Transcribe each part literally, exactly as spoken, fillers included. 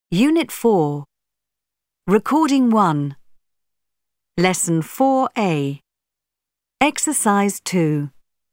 Unit four. Recording one. Lesson four A. Exercise two.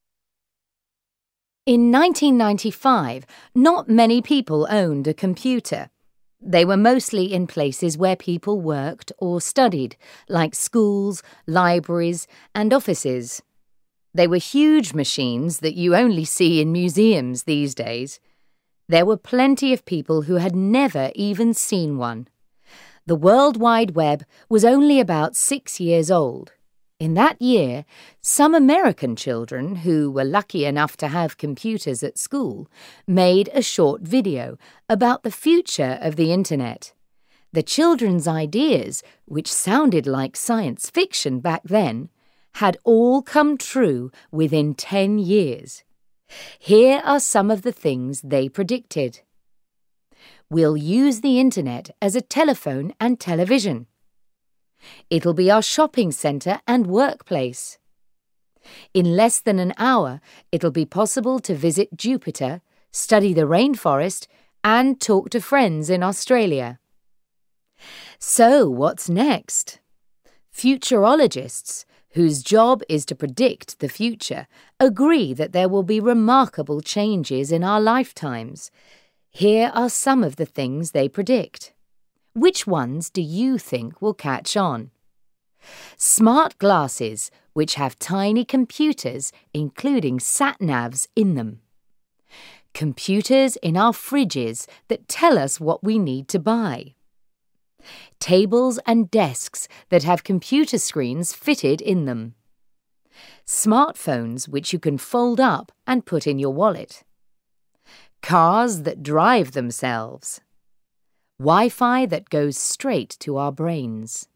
In nineteen ninety-five, not many people owned a computer. They were mostly in places where people worked or studied, like schools, libraries, and offices. They were huge machines that you only see in museums these days. There were plenty of people who had never even seen one. The World Wide Web was only about six years old. In that year, some American children who were lucky enough to have computers at school made a short video about the future of the Internet. The children's ideas, which sounded like science fiction back then, had all come true within ten years. Here are some of the things they predicted. We'll use the Internet as a telephone and television. It'll be our shopping centre and workplace. In less than an hour, it'll be possible to visit Jupiter, study the rainforest, and talk to friends in Australia. So, what's next? Futurologists, whose job is to predict the future, agree that there will be remarkable changes in our lifetimes. Here are some of the things they predict. Which ones do you think will catch on? Smart glasses, which have tiny computers, including sat-navs in them. Computers in our fridges that tell us what we need to buy. Tables and desks that have computer screens fitted in them. Smartphones which you can fold up and put in your wallet. Cars that drive themselves. Wi-Fi that goes straight to our brains.